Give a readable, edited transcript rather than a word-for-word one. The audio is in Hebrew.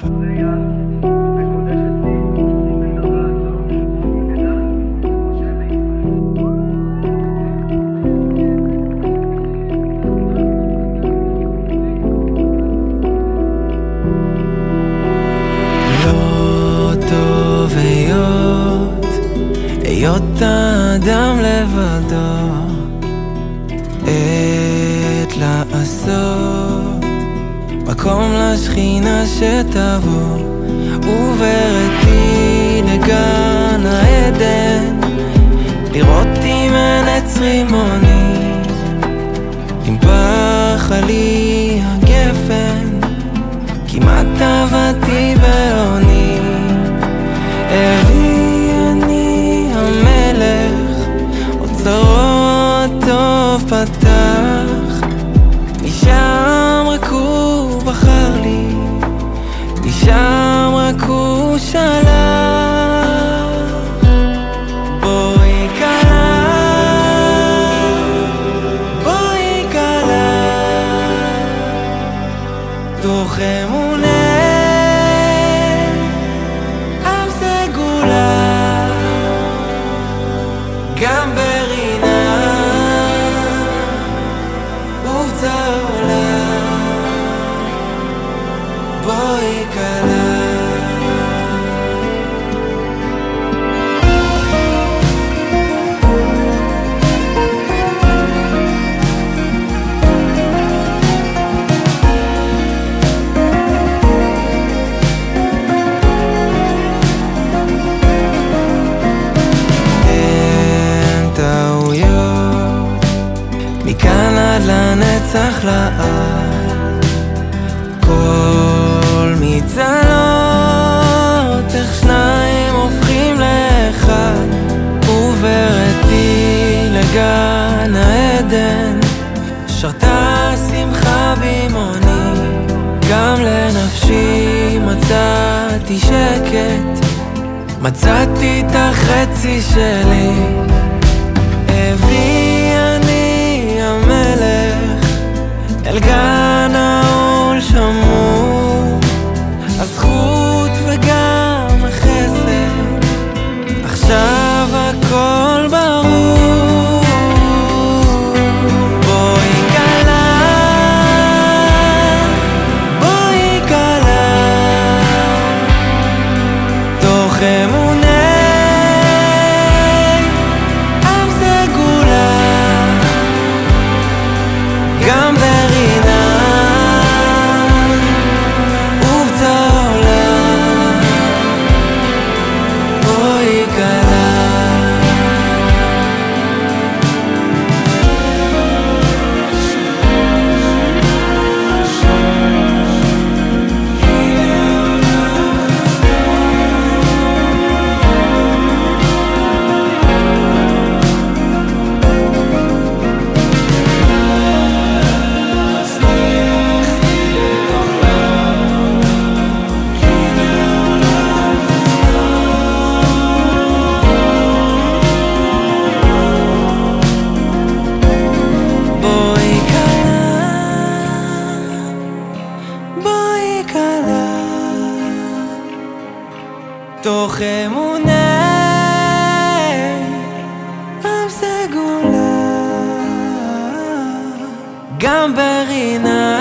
היות האדם לבדו, עת לעשות מקום לשכינה שתבוא, ובראתי לגן העדן, לראות אם אין עץ רימוני, אם פרחה לי הגפן, כמעט עבדתי בעוני. אוצרות טוב פתח, משם רק הוא בחר לי, משם רק הוא שלח. בואי קלה, בואי קלה, תוך אמונה עם סגולה, גם ברינה ובצע עולם. בואי קלה, מכאן עד לנצח לעד, כל מצלות איך שניים הופכים לאחד, ובראתי לגן העדן, שרתה שמחה בימוני, גם לנפשי מצאתי שקט, מצאתי את החצי שלי. הביא המלך אל גן העול שמור, הזכות וגם החסד, עכשיו הכל ברור. בואי קלה, בואי קלה, תוך אמונה גם ברינה ובצע עולם. בואי קלה, תוך אמונה עם סגולה, גם ברינה